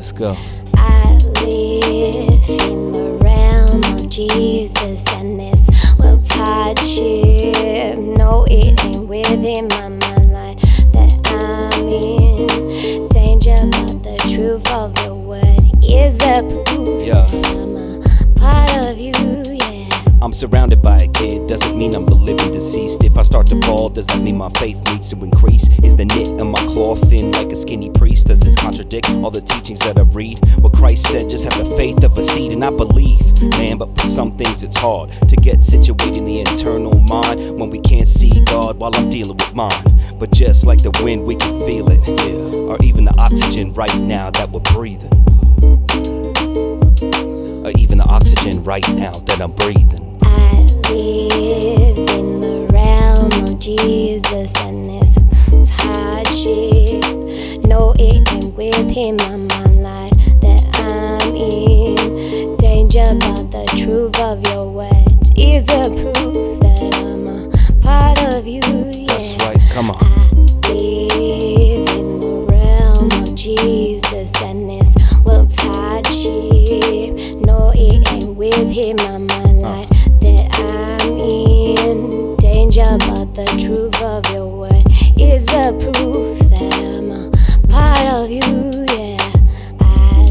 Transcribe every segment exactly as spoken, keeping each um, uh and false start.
Let's go. I live in the realm of Jesus, and this world's hardship, no, it ain't within my mind like that I'm in danger, but the truth of your word is the proof Yeah. that I'm a part of you, yeah. I'm surrounded by a kid, doesn't mean I'm the living deceased. If I start to fall, does that mean my faith needs to increase? Is the knit in my cloth thin like a skinny priest? Does this contradict all the teachings that I read? What Christ said, just have the faith of a seed, and I believe, man, but for some things it's hard to get situated in the internal mind when we can't see God while I'm dealing with mine. But just like the wind, we can feel it, yeah, or even the oxygen right now that we're breathing, or even the oxygen right now that I'm breathing. I live in the realm of Jesus, and this is hardship, no, it ain't within my mind like that I'm in danger, but the truth of your word is a proof that I'm a part of you, yeah. That's right, come on. I live in the realm of Jesus, and this world's hardship, no, it ain't within my mind like that I'm in danger, but the truth of your word is the proof that I'm a part of you, yeah. I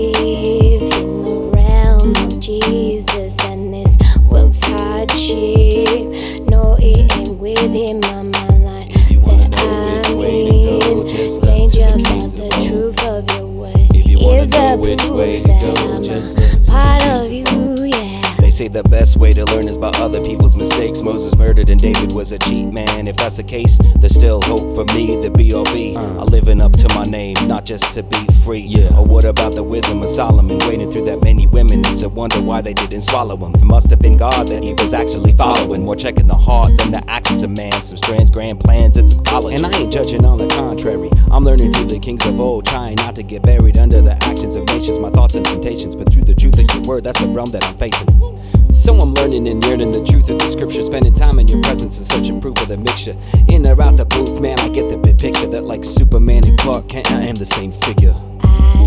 live in the realm of Jesus, and this world's hardship, no, it ain't within my mind like If you wanna that know which I'm way to go, in just look to danger, the but kings the of old. truth of your word If you wanna is know the which way proof to that go, I'm just a look to the part kings of of you, yeah. They say the best way to learn is by other people's mistakes. Moses murdered and David was a cheat man. If that's the case, there's still hope for me, the B O B. I'm living up to my name, not just to be free. Yeah. Or what about the wisdom of Solomon, wading through that many women? It's a wonder why they didn't swallow him. It must have been God that he was actually following, more checking the heart than the actions of man. Some strange grand plans and some college. And I ain't judging, on the contrary, I'm learning through the kings of old, trying not to get buried under the actions of nations, my thoughts and temptations, but through the truth of your word, that's the realm that I'm facing. So I'm learning and yearning the truth of the scripture, spending time in your presence and searching proof of the mixture. In or out the booth, man, I get the big picture that like Superman and Clark Kent, I am the same figure. I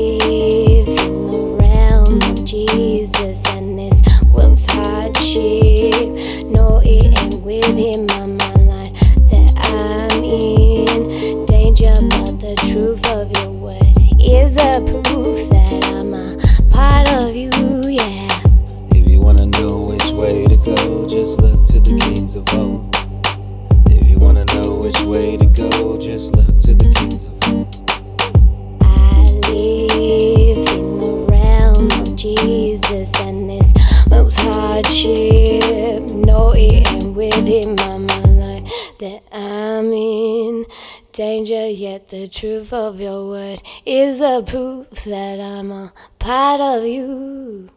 live in the realm of Jesus, and this world's hardship, no, it ain't within my mind like that I'm in danger, but the truth of your word is the proof that I'm a part of you, yeah. If you wanna know which way to go, just look to the kings of old. If you wanna know which way to go, just look to the kings of old. I live in the realm of Jesus, and this world's hardship, no, it ain't within my mind like that I'm in danger, yet the truth of your word is a proof that I'm a part of you.